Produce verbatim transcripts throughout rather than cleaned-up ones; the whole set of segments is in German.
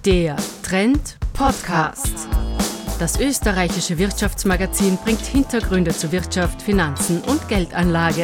Der Trend Podcast. Das österreichische Wirtschaftsmagazin bringt Hintergründe zu Wirtschaft, Finanzen und Geldanlage.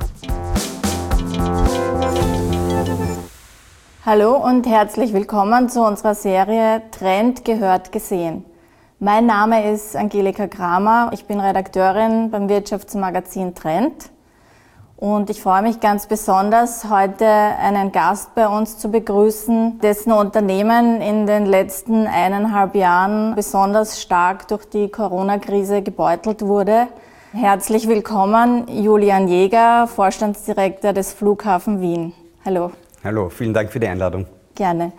Hallo und herzlich willkommen zu unserer Serie Trend gehört gesehen. Mein Name ist Angelika Kramer, ich bin Redakteurin beim Wirtschaftsmagazin Trend und ich freue mich ganz besonders, heute einen Gast bei uns zu begrüßen, dessen Unternehmen in den letzten eineinhalb Jahren besonders stark durch die Corona-Krise gebeutelt wurde. Herzlich willkommen, Julian Jäger, Vorstandsdirektor des Flughafen Wien. Hallo. Hallo, vielen Dank für die Einladung. Gerne.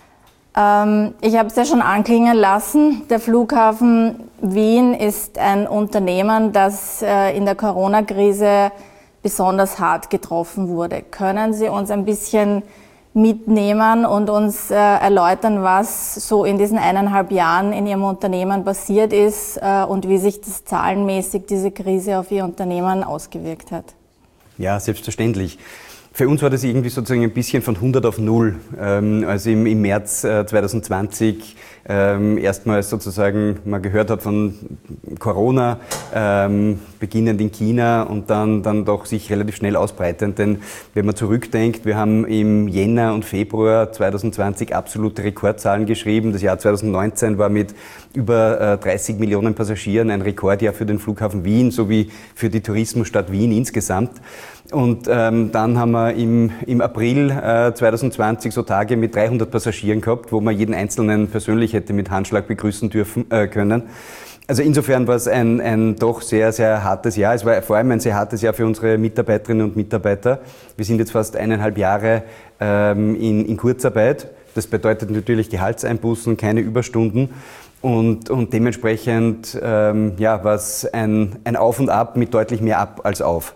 Ähm, ich habe es ja schon anklingen lassen. Der Flughafen Wien ist ein Unternehmen, das äh, in der Corona-Krise besonders hart getroffen wurde. Können Sie uns ein bisschen mitnehmen und uns äh, erläutern, was so in diesen eineinhalb Jahren in Ihrem Unternehmen passiert ist äh, und wie sich das zahlenmäßig diese Krise auf Ihr Unternehmen ausgewirkt hat? Ja, selbstverständlich. Für uns war das irgendwie sozusagen ein bisschen von hundert auf null. Ähm, also im, im März äh, zwanzig zwanzig ähm, erstmals sozusagen man gehört hat von Corona, ähm, beginnend in China und dann, dann doch sich relativ schnell ausbreitend. Denn wenn man zurückdenkt, wir haben im Jänner und Februar zwanzig zwanzig absolute Rekordzahlen geschrieben. Das Jahr zwanzig neunzehn war mit über äh, dreißig Millionen Passagieren ein Rekordjahr für den Flughafen Wien sowie für die Tourismusstadt Wien insgesamt. Und ähm, dann haben wir im, im April äh, zwanzig zwanzig so Tage mit dreihundert Passagieren gehabt, wo man jeden Einzelnen persönlich hätte mit Handschlag begrüßen dürfen äh, können. Also insofern war es ein, ein doch sehr, sehr hartes Jahr. Es war vor allem ein sehr hartes Jahr für unsere Mitarbeiterinnen und Mitarbeiter. Wir sind jetzt fast eineinhalb Jahre ähm, in, in Kurzarbeit. Das bedeutet natürlich Gehaltseinbußen, keine Überstunden. Und, und dementsprechend ähm, ja, war es ein, ein Auf und Ab mit deutlich mehr Ab als Auf.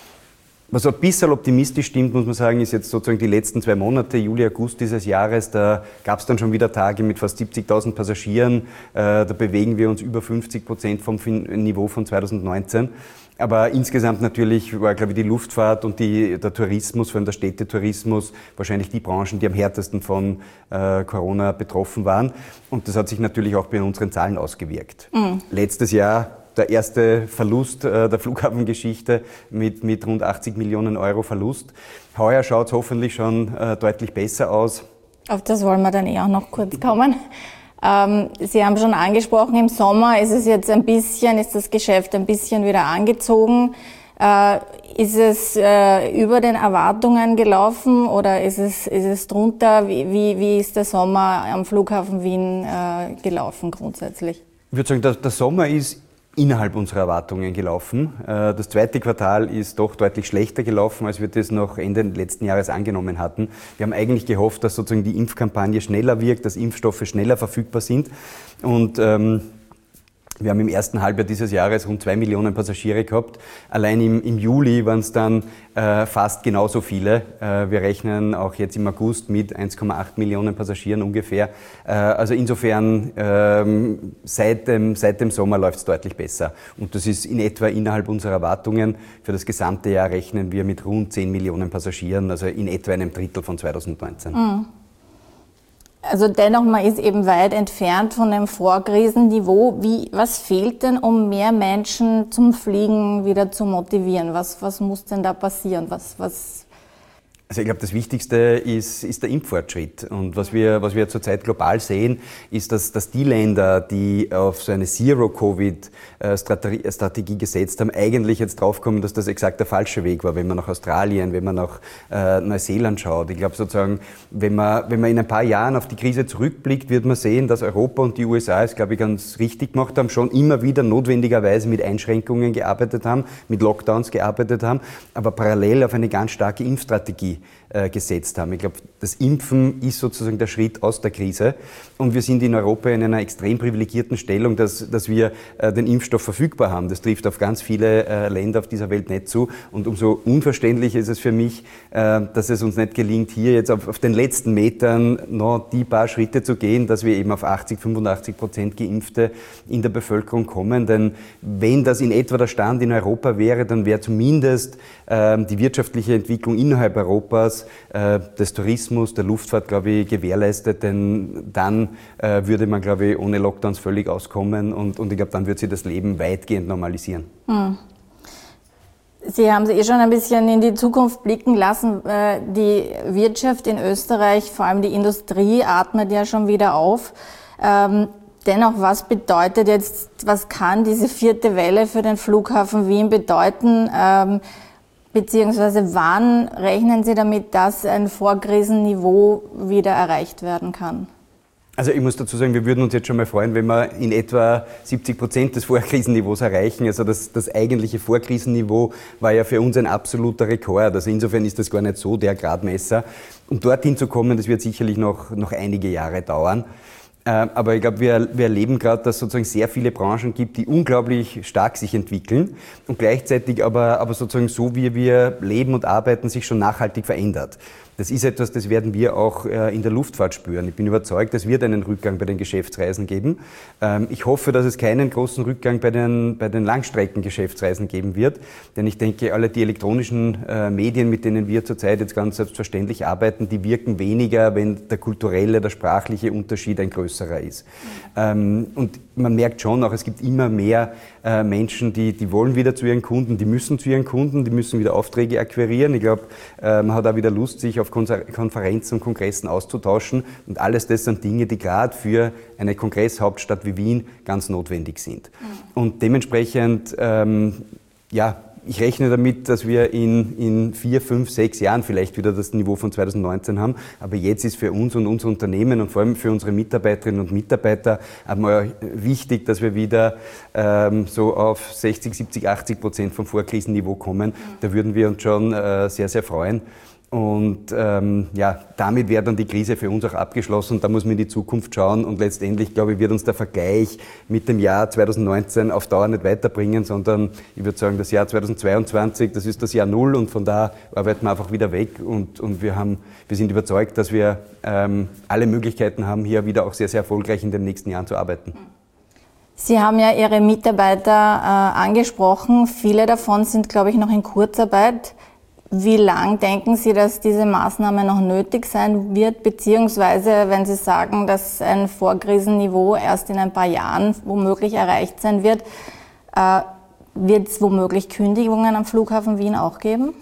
Was ein bisschen optimistisch stimmt, muss man sagen, ist jetzt sozusagen die letzten zwei Monate, Juli, August dieses Jahres, da gab es dann schon wieder Tage mit fast siebzigtausend Passagieren, äh, da bewegen wir uns über fünfzig Prozent vom Niveau von zwanzig neunzehn. Aber insgesamt natürlich war, glaube ich, die Luftfahrt und die, der Tourismus, vor allem der Städtetourismus, wahrscheinlich die Branchen, die am härtesten von äh, Corona betroffen waren. Und das hat sich natürlich auch bei unseren Zahlen ausgewirkt. Mhm. Letztes Jahr der erste Verlust äh, der Flughafengeschichte mit, mit rund achtzig Millionen Euro Verlust. Heuer schaut es hoffentlich schon äh, deutlich besser aus. Auf das wollen wir dann eh auch noch kurz kommen. Ähm, Sie haben schon angesprochen, im Sommer ist es jetzt ein bisschen, ist das Geschäft ein bisschen wieder angezogen. Äh, ist es äh, über den Erwartungen gelaufen oder ist es, ist es drunter? Wie, wie, wie ist der Sommer am Flughafen Wien äh, gelaufen grundsätzlich? Ich würde sagen, der, der Sommer ist innerhalb unserer Erwartungen gelaufen. Das zweite Quartal ist doch deutlich schlechter gelaufen, als wir das noch Ende letzten Jahres angenommen hatten. Wir haben eigentlich gehofft, dass sozusagen die Impfkampagne schneller wirkt, dass Impfstoffe schneller verfügbar sind. Und ähm, wir haben im ersten Halbjahr dieses Jahres rund zwei Millionen Passagiere gehabt. Allein im, im Juli waren es dann äh, fast genauso viele. Äh, wir rechnen auch jetzt im August mit eins Komma acht Millionen Passagieren ungefähr. Äh, also insofern, ähm, seit dem, seit dem Sommer läuft es deutlich besser. Und das ist in etwa innerhalb unserer Erwartungen. Für das gesamte Jahr rechnen wir mit rund zehn Millionen Passagieren, also in etwa einem Drittel von zwanzig neunzehn. Mhm. Also dennoch, man ist eben weit entfernt von dem Vorkrisenniveau. Wie, was fehlt denn, um mehr Menschen zum Fliegen wieder zu motivieren? Was, was muss denn da passieren? Was, was Also ich glaube, das Wichtigste ist, ist der Impffortschritt. Und was wir, was wir zurzeit global sehen, ist, dass, dass die Länder, die auf so eine Zero-Covid-Strategie gesetzt haben, eigentlich jetzt draufkommen, dass das exakt der falsche Weg war, wenn man nach Australien, wenn man nach äh, Neuseeland schaut. Ich glaube sozusagen, wenn man, wenn man in ein paar Jahren auf die Krise zurückblickt, wird man sehen, dass Europa und die U S A es, glaube ich, ganz richtig gemacht haben, schon immer wieder notwendigerweise mit Einschränkungen gearbeitet haben, mit Lockdowns gearbeitet haben, aber parallel auf eine ganz starke Impfstrategie gesetzt haben. Ich glaube, das Impfen ist sozusagen der Schritt aus der Krise und wir sind in Europa in einer extrem privilegierten Stellung, dass, dass wir äh, den Impfstoff verfügbar haben. Das trifft auf ganz viele äh, Länder auf dieser Welt nicht zu und umso unverständlicher ist es für mich, äh, dass es uns nicht gelingt, hier jetzt auf, auf den letzten Metern noch die paar Schritte zu gehen, dass wir eben auf achtzig, fünfundachtzig Prozent Geimpfte in der Bevölkerung kommen, denn wenn das in etwa der Stand in Europa wäre, dann wäre zumindest äh, die wirtschaftliche Entwicklung innerhalb Europas Sektors, äh, des Tourismus, der Luftfahrt, glaube ich, gewährleistet, denn dann äh, würde man, glaube ich, ohne Lockdowns völlig auskommen und, und ich glaube, dann wird sich das Leben weitgehend normalisieren. Hm. Sie haben sich eh schon ein bisschen in die Zukunft blicken lassen. Die Wirtschaft in Österreich, vor allem die Industrie, atmet ja schon wieder auf. Dennoch, was bedeutet jetzt, was kann diese vierte Welle für den Flughafen Wien bedeuten? Beziehungsweise wann rechnen Sie damit, dass ein Vorkrisenniveau wieder erreicht werden kann? Also ich muss dazu sagen, wir würden uns jetzt schon mal freuen, wenn wir in etwa siebzig Prozent des Vorkrisenniveaus erreichen. Also das, das eigentliche Vorkrisenniveau war ja für uns ein absoluter Rekord. Also insofern ist das gar nicht so der Gradmesser. Um dorthin zu kommen, das wird sicherlich noch, noch einige Jahre dauern. Aber ich glaube, wir, wir erleben gerade, dass es sozusagen sehr viele Branchen gibt, die unglaublich stark sich entwickeln und gleichzeitig aber, aber sozusagen so, wie wir leben und arbeiten, sich schon nachhaltig verändert. Das ist etwas, das werden wir auch in der Luftfahrt spüren. Ich bin überzeugt, es wird einen Rückgang bei den Geschäftsreisen geben. Ich hoffe, dass es keinen großen Rückgang bei den, bei den Langstreckengeschäftsreisen geben wird. Denn ich denke, alle die elektronischen Medien, mit denen wir zurzeit jetzt ganz selbstverständlich arbeiten, die wirken weniger, wenn der kulturelle, der sprachliche Unterschied ein größerer ist. Und man merkt schon auch, es gibt immer mehr Menschen, die, die wollen wieder zu ihren Kunden, die müssen zu ihren Kunden, die müssen wieder Aufträge akquirieren. Ich glaube, man hat auch wieder Lust, sich auf Konferenzen und Kongressen auszutauschen. Und alles das sind Dinge, die gerade für eine Kongresshauptstadt wie Wien ganz notwendig sind. Mhm. Und dementsprechend, ähm, ja, ich rechne damit, dass wir in, in vier, fünf, sechs Jahren vielleicht wieder das Niveau von zweitausendneunzehn haben. Aber jetzt ist für uns und unser Unternehmen und vor allem für unsere Mitarbeiterinnen und Mitarbeiter einmal wichtig, dass wir wieder ähm, so auf sechzig, siebzig, achtzig Prozent vom Vorkrisenniveau kommen. Da würden wir uns schon äh, sehr, sehr freuen. Und ähm, ja, damit wäre dann die Krise für uns auch abgeschlossen und da muss man in die Zukunft schauen und letztendlich, glaube ich, wird uns der Vergleich mit dem Jahr zweitausendneunzehn auf Dauer nicht weiterbringen, sondern ich würde sagen, das Jahr zweitausendzweiundzwanzig, das ist das Jahr Null und von da arbeiten wir einfach wieder weg und, und wir haben, wir sind überzeugt, dass wir ähm, alle Möglichkeiten haben, hier wieder auch sehr, sehr erfolgreich in den nächsten Jahren zu arbeiten. Sie haben ja Ihre Mitarbeiter äh, angesprochen, viele davon sind, glaube ich, noch in Kurzarbeit. Wie lang denken Sie, dass diese Maßnahme noch nötig sein wird, beziehungsweise wenn Sie sagen, dass ein Vorkrisenniveau erst in ein paar Jahren womöglich erreicht sein wird, äh, wird es womöglich Kündigungen am Flughafen Wien auch geben?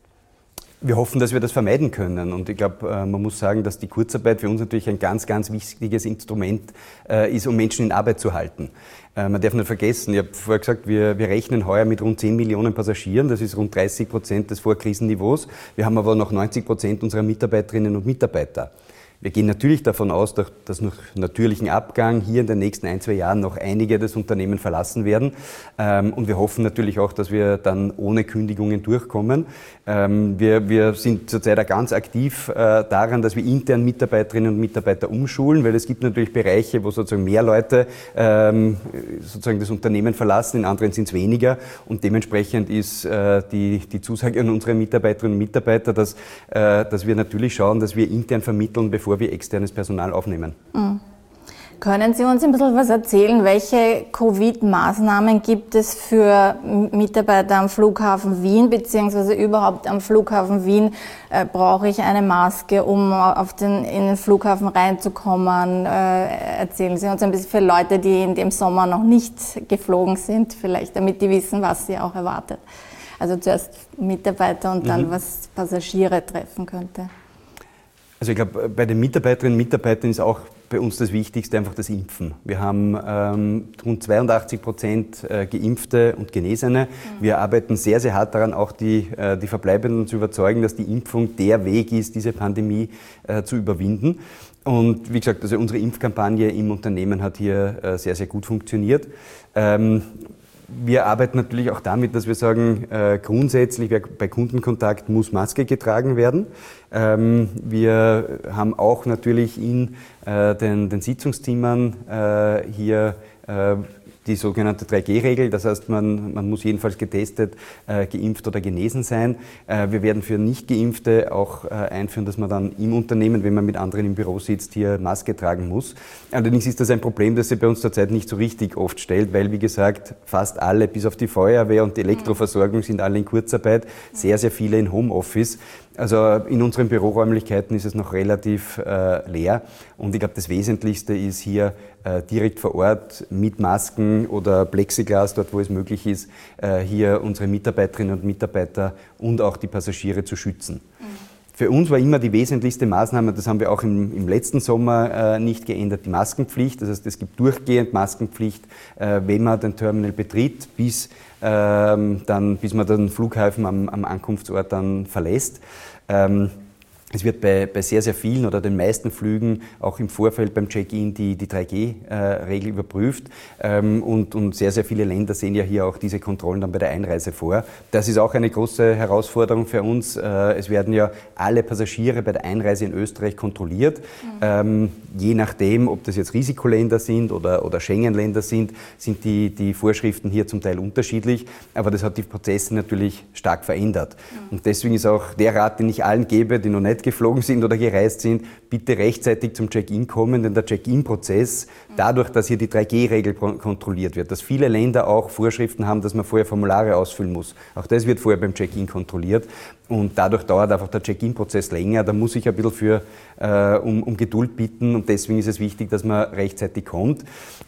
Wir hoffen, dass wir das vermeiden können und ich glaube, man muss sagen, dass die Kurzarbeit für uns natürlich ein ganz, ganz wichtiges Instrument ist, um Menschen in Arbeit zu halten. Man darf nicht vergessen, ich habe vorher gesagt, wir, wir rechnen heuer mit rund zehn Millionen Passagieren, das ist rund dreißig Prozent des Vorkrisenniveaus. Wir haben aber noch neunzig Prozent unserer Mitarbeiterinnen und Mitarbeiter. Wir gehen natürlich davon aus, dass nach natürlichen Abgang hier in den nächsten ein, zwei Jahren noch einige das Unternehmen verlassen werden. Und wir hoffen natürlich auch, dass wir dann ohne Kündigungen durchkommen. Wir, wir sind zurzeit auch ganz aktiv daran, dass wir intern Mitarbeiterinnen und Mitarbeiter umschulen, weil es gibt natürlich Bereiche, wo sozusagen mehr Leute sozusagen das Unternehmen verlassen, in anderen sind es weniger. Und dementsprechend ist die, die Zusage an unsere Mitarbeiterinnen und Mitarbeiter, dass, dass wir natürlich schauen, dass wir intern vermitteln, bevor wir externes Personal aufnehmen. Mhm. Können Sie uns ein bisschen was erzählen? Welche Covid-Maßnahmen gibt es für Mitarbeiter am Flughafen Wien, beziehungsweise überhaupt am Flughafen Wien? Äh, brauche ich eine Maske, um auf den, in den Flughafen reinzukommen? Äh, erzählen Sie uns ein bisschen für Leute, die in dem Sommer noch nicht geflogen sind, vielleicht, damit die wissen, was sie auch erwartet. Also zuerst Mitarbeiter und dann, mhm. was Passagiere treffen könnte. Also ich glaube, bei den Mitarbeiterinnen und Mitarbeitern ist auch bei uns das Wichtigste einfach das Impfen. Wir haben ähm, rund zweiundachtzig Prozent äh, Geimpfte und Genesene. Mhm. Wir arbeiten sehr, sehr hart daran, auch die, äh, die Verbleibenden zu überzeugen, dass die Impfung der Weg ist, diese Pandemie äh, zu überwinden. Und wie gesagt, also unsere Impfkampagne im Unternehmen hat hier äh, sehr, sehr gut funktioniert. Ähm, Wir arbeiten natürlich auch damit, dass wir sagen, äh, grundsätzlich bei Kundenkontakt muss Maske getragen werden. Ähm, wir haben auch natürlich in äh, den, den Sitzungszimmern äh, hier äh, die sogenannte drei G Regel, das heißt, man, man muss jedenfalls getestet, äh, geimpft oder genesen sein. Äh, wir werden für Nicht-Geimpfte auch äh, einführen, dass man dann im Unternehmen, wenn man mit anderen im Büro sitzt, hier Maske tragen muss. Allerdings ist das ein Problem, das sich bei uns zurzeit nicht so richtig oft stellt, weil, wie gesagt, fast alle, bis auf die Feuerwehr und die Elektroversorgung, sind alle in Kurzarbeit, sehr, sehr viele in Homeoffice. Also in unseren Büroräumlichkeiten ist es noch relativ äh, leer und ich glaube, das Wesentlichste ist hier äh, direkt vor Ort mit Masken oder Plexiglas, dort wo es möglich ist, äh, hier unsere Mitarbeiterinnen und Mitarbeiter und auch die Passagiere zu schützen. Mhm. Für uns war immer die wesentlichste Maßnahme, das haben wir auch im, im letzten Sommer äh, nicht geändert, die Maskenpflicht. Das heißt, es gibt durchgehend Maskenpflicht, äh, wenn man den Terminal betritt, bis, ähm, dann, bis man den Flughafen am, am Ankunftsort dann verlässt. Ähm, Es wird bei, bei sehr, sehr vielen oder den meisten Flügen auch im Vorfeld beim Check-in die, die drei G Regel äh, überprüft ähm, und, und sehr, sehr viele Länder sehen ja hier auch diese Kontrollen dann bei der Einreise vor. Das ist auch eine große Herausforderung für uns. Äh, es werden ja alle Passagiere bei der Einreise in Österreich kontrolliert. Mhm. Ähm, je nachdem, ob das jetzt Risikoländer sind oder, oder Schengen-Länder sind, sind die, die Vorschriften hier zum Teil unterschiedlich. Aber das hat die Prozesse natürlich stark verändert. Mhm. Und deswegen ist auch der Rat, den ich allen gebe, die noch nicht geflogen sind oder gereist sind, bitte rechtzeitig zum Check-in kommen, denn der Check-in-Prozess, dadurch, dass hier die drei G Regel kontrolliert wird, dass viele Länder auch Vorschriften haben, dass man vorher Formulare ausfüllen muss, auch das wird vorher beim Check-in kontrolliert und dadurch dauert einfach der Check-in-Prozess länger, da muss ich ein bisschen für, äh, um, um Geduld bitten und deswegen ist es wichtig, dass man rechtzeitig kommt.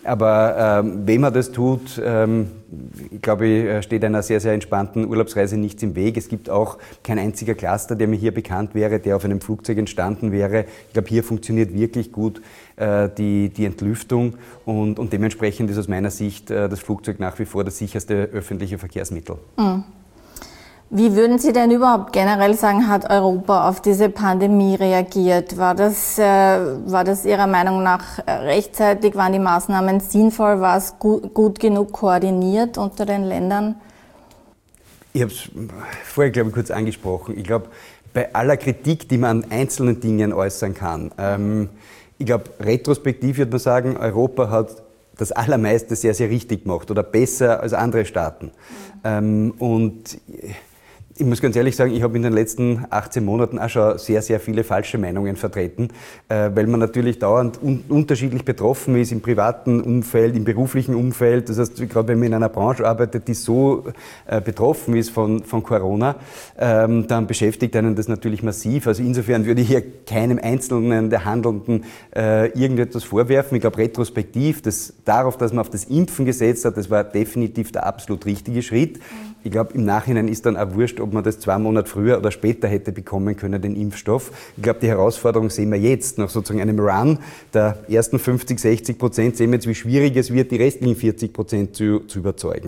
Aber ähm, wenn man das tut, ähm, ich glaube, steht einer sehr, sehr entspannten Urlaubsreise nichts im Weg. Es gibt auch kein einziger Cluster, der mir hier bekannt wäre, der auf einem Flugzeug entstanden wäre. Ich glaube, hier funktioniert wirklich gut äh, die, die Entlüftung und, und dementsprechend ist aus meiner Sicht äh, das Flugzeug nach wie vor das sicherste öffentliche Verkehrsmittel. Mhm. Wie würden Sie denn überhaupt generell sagen, hat Europa auf diese Pandemie reagiert? War das, äh, war das Ihrer Meinung nach rechtzeitig? Waren die Maßnahmen sinnvoll? War es gut, gut genug koordiniert unter den Ländern? Ich habe es vorher, glaube ich, kurz angesprochen. Ich glaube, bei aller Kritik, die man an einzelnen Dingen äußern kann, ähm, ich glaube, retrospektiv würde man sagen, Europa hat das Allermeiste sehr, sehr richtig gemacht oder besser als andere Staaten. Mhm. Ähm, und ich muss ganz ehrlich sagen, ich habe in den letzten achtzehn Monaten auch schon sehr, sehr viele falsche Meinungen vertreten, äh, weil man natürlich dauernd un- unterschiedlich betroffen ist im privaten Umfeld, im beruflichen Umfeld. Das heißt, gerade wenn man in einer Branche arbeitet, die so äh, betroffen ist von, von Corona, ähm, dann beschäftigt einen das natürlich massiv. Also insofern würde ich hier keinem Einzelnen der Handelnden äh, irgendetwas vorwerfen. Ich glaube, retrospektiv, das, darauf, dass man auf das Impfen gesetzt hat, das war definitiv der absolut richtige Schritt. Ich glaube, im Nachhinein ist dann auch wurscht, ob man das zwei Monate früher oder später hätte bekommen können, den Impfstoff. Ich glaube, die Herausforderung sehen wir jetzt, nach sozusagen einem Run der ersten fünfzig, sechzig Prozent, sehen wir jetzt, wie schwierig es wird, die restlichen vierzig Prozent zu, zu überzeugen.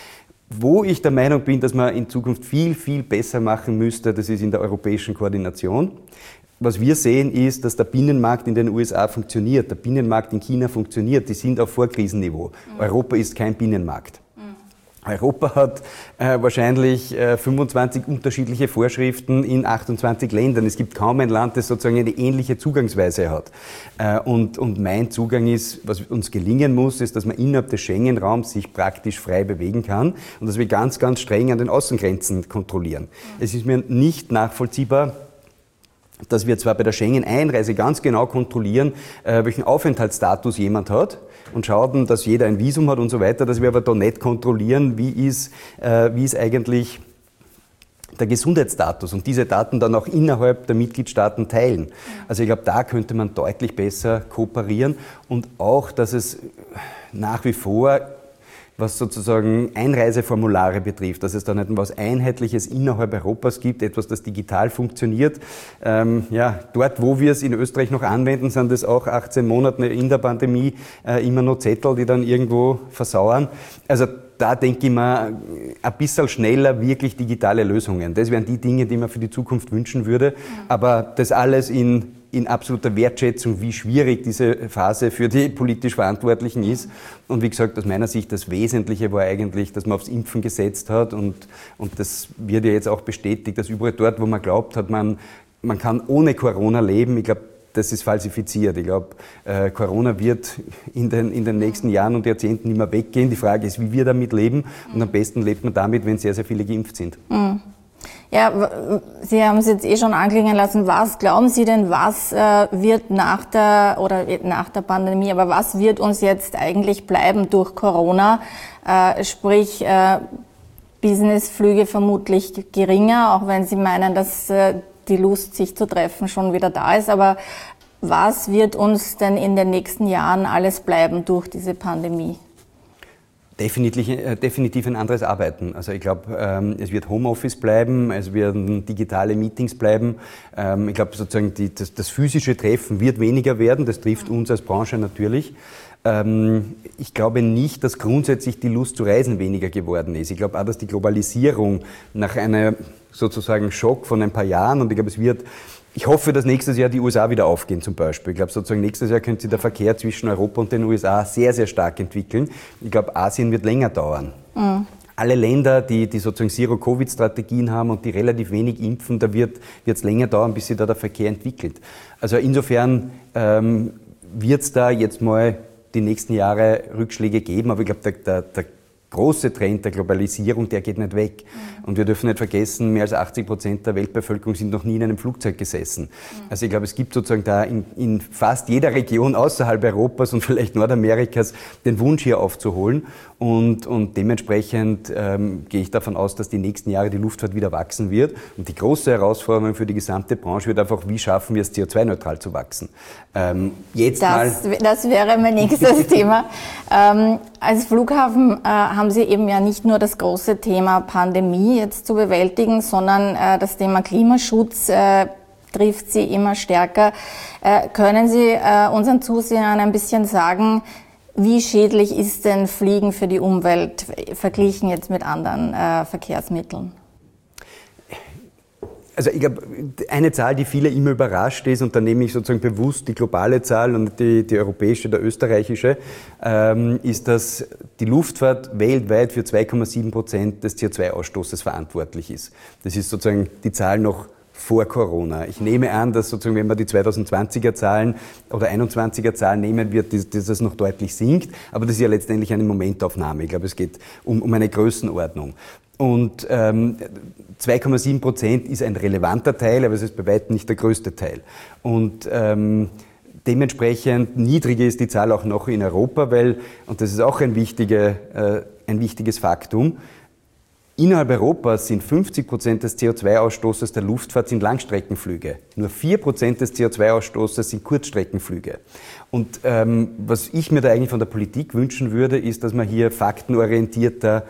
Wo ich der Meinung bin, dass man in Zukunft viel, viel besser machen müsste, das ist in der europäischen Koordination. Was wir sehen, ist, dass der Binnenmarkt in den U S A funktioniert, der Binnenmarkt in China funktioniert, die sind auf Vorkrisenniveau. Mhm. Europa ist kein Binnenmarkt. Europa hat äh, wahrscheinlich äh, fünfundzwanzig unterschiedliche Vorschriften in achtundzwanzig Ländern. Es gibt kaum ein Land, das sozusagen eine ähnliche Zugangsweise hat. Äh, und, und mein Zugang ist, was uns gelingen muss, ist, dass man innerhalb des Schengen-Raums sich praktisch frei bewegen kann und dass wir ganz, ganz streng an den Außengrenzen kontrollieren. Mhm. Es ist mir nicht nachvollziehbar, dass wir zwar bei der Schengen-Einreise ganz genau kontrollieren, äh, welchen Aufenthaltsstatus jemand hat und schauen, dass jeder ein Visum hat und so weiter, dass wir aber da nicht kontrollieren, wie ist, äh, wie ist eigentlich der Gesundheitsstatus und diese Daten dann auch innerhalb der Mitgliedstaaten teilen. Also ich glaube, da könnte man deutlich besser kooperieren und auch, dass es nach wie vor, was sozusagen Einreiseformulare betrifft, dass es da nicht etwas Einheitliches innerhalb Europas gibt, etwas, das digital funktioniert. Ähm, ja, dort, wo wir es in Österreich noch anwenden, sind es auch achtzehn Monate in der Pandemie äh, immer noch Zettel, die dann irgendwo versauern. Also da denke ich mir, ein bisschen schneller wirklich digitale Lösungen. Das wären die Dinge, die man für die Zukunft wünschen würde. Aber das alles in in absoluter Wertschätzung, wie schwierig diese Phase für die politisch Verantwortlichen ist. Und wie gesagt, aus meiner Sicht, das Wesentliche war eigentlich, dass man aufs Impfen gesetzt hat und, und das wird ja jetzt auch bestätigt, dass überall dort, wo man glaubt hat, man, man kann ohne Corona leben, ich glaube, das ist falsifiziert. Ich glaube, äh, Corona wird in den, in den nächsten Jahren und Jahrzehnten nicht mehr weggehen. Die Frage ist, wie wir damit leben. Und am besten lebt man damit, wenn sehr, sehr viele geimpft sind. Mhm. Ja, Sie haben es jetzt eh schon anklingen lassen. Was glauben Sie denn, was äh, wird nach der, oder nach der Pandemie, aber was wird uns jetzt eigentlich bleiben durch Corona? Äh, sprich, äh, Businessflüge vermutlich geringer, auch wenn Sie meinen, dass äh, die Lust, sich zu treffen, schon wieder da ist. Aber was wird uns denn in den nächsten Jahren alles bleiben durch diese Pandemie? Definitiv, äh, definitiv ein anderes Arbeiten. Also ich glaube, ähm, es wird Homeoffice bleiben, es werden digitale Meetings bleiben. Ähm, ich glaube, sozusagen die, das, das physische Treffen wird weniger werden. Das trifft uns als Branche natürlich. Ähm, ich glaube nicht, dass grundsätzlich die Lust zu reisen weniger geworden ist. Ich glaube auch, dass die Globalisierung nach einem sozusagen Schock von ein paar Jahren, und ich glaube, es wird Ich hoffe, dass nächstes Jahr die U S A wieder aufgehen zum Beispiel. Ich glaube, sozusagen nächstes Jahr könnte sich der Verkehr zwischen Europa und den U S A sehr, sehr stark entwickeln. Ich glaube, Asien wird länger dauern. Mhm. Alle Länder, die, die sozusagen Zero-Covid-Strategien haben und die relativ wenig impfen, da wird es länger dauern, bis sich da der Verkehr entwickelt. Also insofern ähm, wird es da jetzt mal die nächsten Jahre Rückschläge geben, aber ich glaube, der, der, der große Trend der Globalisierung, der geht nicht weg. Mhm. Und wir dürfen nicht vergessen, mehr als achtzig Prozent der Weltbevölkerung sind noch nie in einem Flugzeug gesessen. Mhm. Also ich glaube, es gibt sozusagen da in, in fast jeder Region außerhalb Europas und vielleicht Nordamerikas den Wunsch hier aufzuholen. Und, und dementsprechend ähm, gehe ich davon aus, dass die nächsten Jahre die Luftfahrt wieder wachsen wird. Und die große Herausforderung für die gesamte Branche wird einfach, wie schaffen wir es, C O zwei neutral zu wachsen. Ähm, jetzt das, mal das wäre mein nächstes Thema. Ähm, als Flughafen äh, haben Sie eben ja nicht nur das große Thema Pandemie jetzt zu bewältigen, sondern äh, das Thema Klimaschutz äh, trifft Sie immer stärker. Äh, können Sie äh, unseren Zusehern ein bisschen sagen, wie schädlich ist denn Fliegen für die Umwelt verglichen jetzt mit anderen äh, Verkehrsmitteln? Also ich glaube, eine Zahl, die viele immer überrascht ist, und da nehme ich sozusagen bewusst die globale Zahl und die, die europäische, der österreichische, ähm, ist, dass die Luftfahrt weltweit für zwei Komma sieben Prozent des C O zwei Ausstoßes verantwortlich ist. Das ist sozusagen die Zahl noch vor Corona. Ich nehme an, dass sozusagen, wenn man die zweitausendzwanziger Zahlen oder einundzwanziger Zahlen nehmen wird, dass das noch deutlich sinkt. Aber das ist ja letztendlich eine Momentaufnahme. Ich glaube, es geht um, um eine Größenordnung. Und ähm, zwei Komma sieben Prozent ist ein relevanter Teil, aber es ist bei weitem nicht der größte Teil. Und ähm, dementsprechend niedriger ist die Zahl auch noch in Europa, weil, und das ist auch ein, wichtige, äh, ein wichtiges Faktum, innerhalb Europas sind fünfzig Prozent des C O zwei Ausstoßes der Luftfahrt sind Langstreckenflüge. Nur vier Prozent des C O zwei Ausstoßes sind Kurzstreckenflüge. Und ähm, was ich mir da eigentlich von der Politik wünschen würde, ist, dass man hier faktenorientierter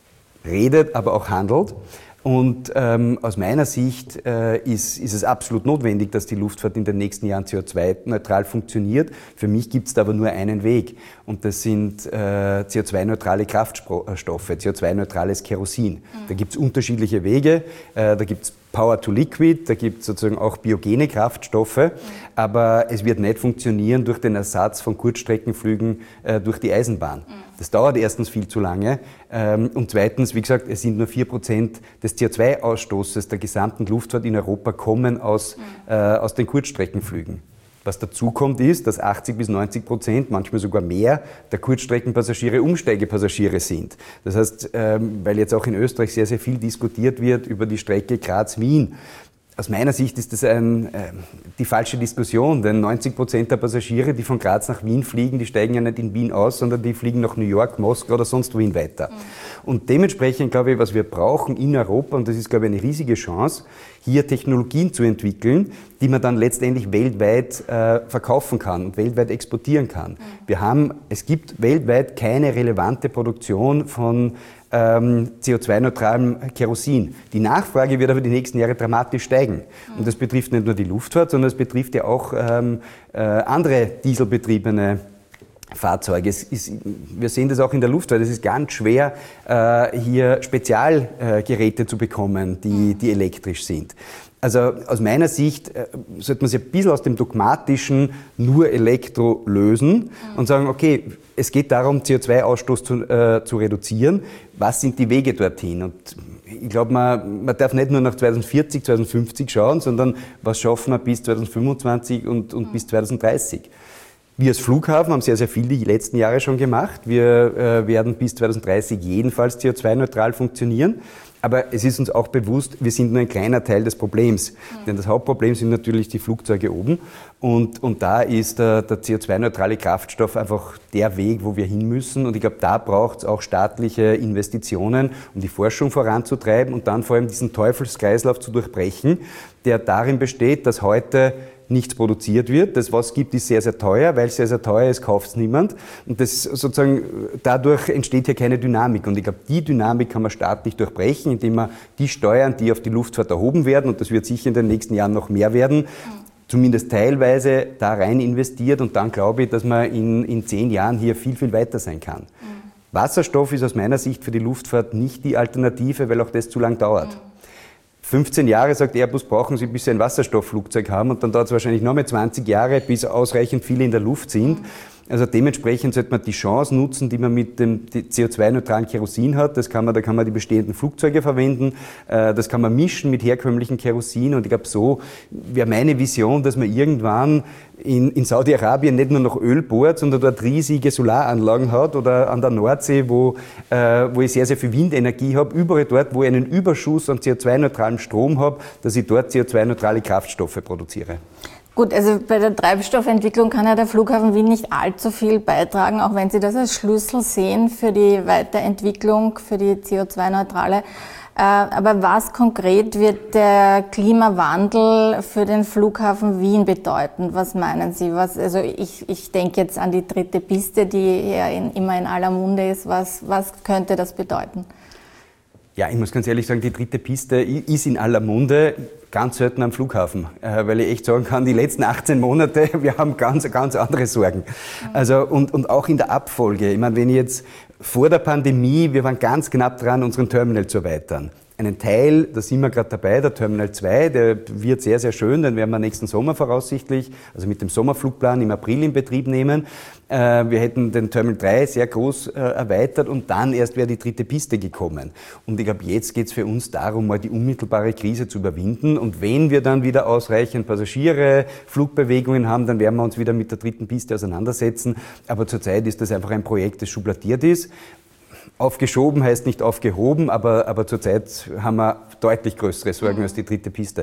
redet, aber auch handelt. Und ähm, aus meiner Sicht äh, ist, ist es absolut notwendig, dass die Luftfahrt in den nächsten Jahren C O zwei neutral funktioniert. Für mich gibt es da aber nur einen Weg, und das sind äh, C O zwei neutrale Kraftstoffe, C O zwei neutrales Kerosin. Mhm. Da gibt es unterschiedliche Wege, äh, da gibt es Power to Liquid, da gibt es sozusagen auch biogene Kraftstoffe, mhm. aber es wird nicht funktionieren durch den Ersatz von Kurzstreckenflügen äh, durch die Eisenbahn. Mhm. Das dauert erstens viel zu lange ähm, und zweitens, wie gesagt, es sind nur vier Prozent des C O zwei Ausstoßes der gesamten Luftfahrt in Europa kommen aus, mhm. äh, aus den Kurzstreckenflügen. Was dazu kommt, ist, dass achtzig bis neunzig Prozent, manchmal sogar mehr, der Kurzstreckenpassagiere Umsteigepassagiere sind. Das heißt, ähm, weil jetzt auch in Österreich sehr, sehr viel diskutiert wird über die Strecke Graz-Wien. Aus meiner Sicht ist das ein, äh, die falsche Diskussion, denn neunzig Prozent der Passagiere, die von Graz nach Wien fliegen, die steigen ja nicht in Wien aus, sondern die fliegen nach New York, Moskau oder sonst wohin weiter. Mhm. Und dementsprechend, glaube ich, was wir brauchen in Europa, und das ist, glaube ich, eine riesige Chance, hier Technologien zu entwickeln, die man dann letztendlich weltweit äh, verkaufen kann und weltweit exportieren kann. Mhm. Wir haben, es gibt weltweit keine relevante Produktion von ähm, C O zwei neutralem Kerosin. Die Nachfrage wird aber die nächsten Jahre dramatisch steigen. Mhm. Und das betrifft nicht nur die Luftfahrt, sondern es betrifft ja auch ähm, äh, andere dieselbetriebene Fahrzeuge. Es ist, wir sehen das auch in der Luftfahrt. Es ist ganz schwer, äh, hier Spezialgeräte äh, zu bekommen, die, die elektrisch sind. Also aus meiner Sicht äh, sollte man sich ein bisschen aus dem dogmatischen nur Elektro lösen mhm. und sagen, okay, es geht darum, C O zwei Ausstoß zu, äh, zu reduzieren. Was sind die Wege dorthin? Und ich glaube, man, man darf nicht nur nach zweitausendvierzig, zweitausendfünfzig schauen, sondern was schaffen wir bis zweitausendfünfundzwanzig und, und bis zweitausenddreißig. Wir als Flughafen haben sehr, sehr viel die letzten Jahre schon gemacht. Wir äh, werden bis zweitausenddreißig jedenfalls C O zwei neutral funktionieren. Aber es ist uns auch bewusst, wir sind nur ein kleiner Teil des Problems. Mhm. Denn das Hauptproblem sind natürlich die Flugzeuge oben. Und, und da ist der, der C O zwei neutrale Kraftstoff einfach der Weg, wo wir hin müssen. Und ich glaube, da braucht es auch staatliche Investitionen, um die Forschung voranzutreiben und dann vor allem diesen Teufelskreislauf zu durchbrechen, der darin besteht, dass heute nichts produziert wird. Das, was es gibt, ist sehr, sehr teuer. Weil es sehr, sehr teuer ist, kauft es niemand. Und das sozusagen, dadurch entsteht hier keine Dynamik. Und ich glaube, die Dynamik kann man staatlich durchbrechen, indem man die Steuern, die auf die Luftfahrt erhoben werden, und das wird sicher in den nächsten Jahren noch mehr werden, zumindest teilweise da rein investiert. Und dann glaube ich, dass man in, in zehn Jahren hier viel, viel weiter sein kann. Mhm. Wasserstoff ist aus meiner Sicht für die Luftfahrt nicht die Alternative, weil auch das zu lang dauert. Mhm. fünfzehn Jahre, sagt Airbus, brauchen sie, bis sie ein Wasserstoffflugzeug haben, und dann dauert es wahrscheinlich noch mal zwanzig Jahre, bis ausreichend viele in der Luft sind. Also dementsprechend sollte man die Chance nutzen, die man mit dem C O zwei neutralen Kerosin hat. Das kann man, da kann man die bestehenden Flugzeuge verwenden, das kann man mischen mit herkömmlichem Kerosin, und ich glaube, so wäre meine Vision, dass man irgendwann in, in Saudi-Arabien nicht nur noch Öl bohrt, sondern dort riesige Solaranlagen hat, oder an der Nordsee, wo, äh, wo ich sehr, sehr viel Windenergie habe, überall dort, wo ich einen Überschuss an C O zwei neutralem Strom habe, dass ich dort C O zwei neutrale Kraftstoffe produziere. Gut, also bei der Treibstoffentwicklung kann ja der Flughafen Wien nicht allzu viel beitragen, auch wenn Sie das als Schlüssel sehen für die Weiterentwicklung, für die C O zwei neutrale. Aber was konkret wird der Klimawandel für den Flughafen Wien bedeuten? Was meinen Sie? Was, also ich, ich denke jetzt an die dritte Piste, die ja in, immer in aller Munde ist. Was, was könnte das bedeuten? Ja, ich muss ganz ehrlich sagen, die dritte Piste ist in aller Munde, ganz selten am Flughafen, weil ich echt sagen kann, die letzten achtzehn Monate, wir haben ganz, ganz andere Sorgen. Also, und, und auch in der Abfolge. Ich meine, wenn ich jetzt vor der Pandemie, wir waren ganz knapp dran, unseren Terminal zu erweitern. Einen Teil, da sind wir gerade dabei, der Terminal zwei, der wird sehr, sehr schön, den werden wir nächsten Sommer voraussichtlich, also mit dem Sommerflugplan im April in Betrieb nehmen. Wir hätten den Terminal drei sehr groß erweitert, und dann erst wäre die dritte Piste gekommen. Und ich glaube, jetzt geht es für uns darum, mal die unmittelbare Krise zu überwinden. Und wenn wir dann wieder ausreichend Passagiere, Flugbewegungen haben, dann werden wir uns wieder mit der dritten Piste auseinandersetzen. Aber zurzeit ist das einfach ein Projekt, das schubladiert ist. Aufgeschoben heißt nicht aufgehoben, aber, aber zurzeit haben wir deutlich größere Sorgen als die dritte Piste.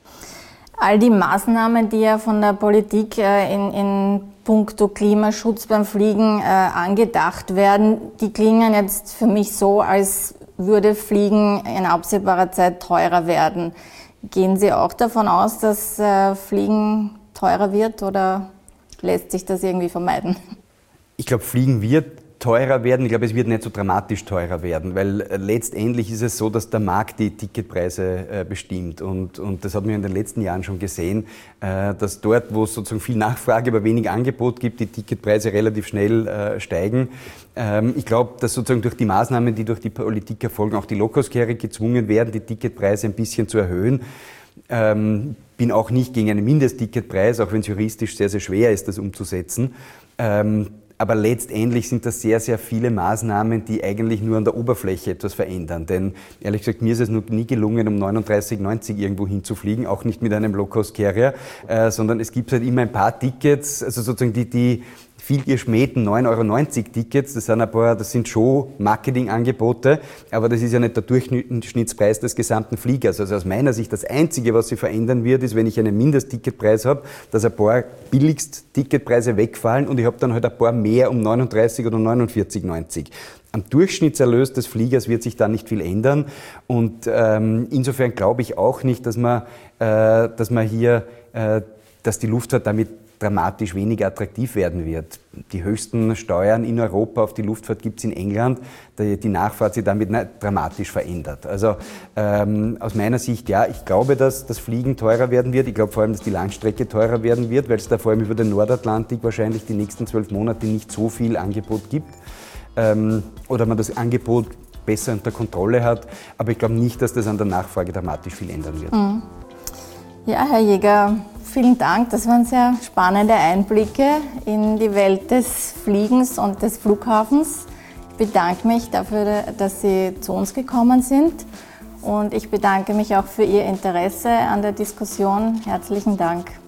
All die Maßnahmen, die ja von der Politik äh, in, in puncto Klimaschutz beim Fliegen äh, angedacht werden, die klingen jetzt für mich so, als würde Fliegen in absehbarer Zeit teurer werden. Gehen Sie auch davon aus, dass äh, Fliegen teurer wird, oder lässt sich das irgendwie vermeiden? Ich glaube, Fliegen wird teurer werden. Ich glaube, es wird nicht so dramatisch teurer werden, weil äh, letztendlich ist es so, dass der Markt die Ticketpreise äh, bestimmt, und, und das hat man in den letzten Jahren schon gesehen, äh, dass dort, wo es sozusagen viel Nachfrage, aber wenig Angebot gibt, die Ticketpreise relativ schnell äh, steigen. Ähm, ich glaube, dass sozusagen durch die Maßnahmen, die durch die Politik erfolgen, auch die Low-Cost-Carrier gezwungen werden, die Ticketpreise ein bisschen zu erhöhen. Ähm, bin auch nicht gegen einen Mindestticketpreis, auch wenn es juristisch sehr, sehr schwer ist, das umzusetzen. Ähm, Aber letztendlich sind das sehr, sehr viele Maßnahmen, die eigentlich nur an der Oberfläche etwas verändern. Denn ehrlich gesagt, mir ist es noch nie gelungen, um neununddreißig neunzig irgendwo hinzufliegen, auch nicht mit einem Low-Cost-Carrier, äh, sondern es gibt halt immer ein paar Tickets, also sozusagen die, die viel geschmähten neun Euro neunzig Tickets, das sind ein paar, das sind schon Marketingangebote, aber das ist ja nicht der Durchschnittspreis des gesamten Fliegers. Also aus meiner Sicht, das Einzige, was sich verändern wird, ist, wenn ich einen Mindestticketpreis habe, dass ein paar Billigst-Ticketpreise wegfallen, und ich habe dann halt ein paar mehr um neununddreißig oder neunundvierzig neunzig. Am Durchschnittserlös des Fliegers wird sich da nicht viel ändern, und ähm, insofern glaube ich auch nicht, dass man, äh, dass man hier, äh, dass die Luftfahrt damit dramatisch weniger attraktiv werden wird. Die höchsten Steuern in Europa auf die Luftfahrt gibt es in England. Die, die Nachfahrt sich damit nicht dramatisch verändert. Also ähm, aus meiner Sicht, ja, ich glaube, dass das Fliegen teurer werden wird. Ich glaube vor allem, dass die Langstrecke teurer werden wird, weil es da vor allem über den Nordatlantik wahrscheinlich die nächsten zwölf Monate nicht so viel Angebot gibt. Ähm, oder man das Angebot besser unter Kontrolle hat. Aber ich glaube nicht, dass das an der Nachfrage dramatisch viel ändern wird. Mhm. Ja, Herr Jäger, vielen Dank. Das waren sehr spannende Einblicke in die Welt des Fliegens und des Flughafens. Ich bedanke mich dafür, dass Sie zu uns gekommen sind. Und ich bedanke mich auch für Ihr Interesse an der Diskussion. Herzlichen Dank.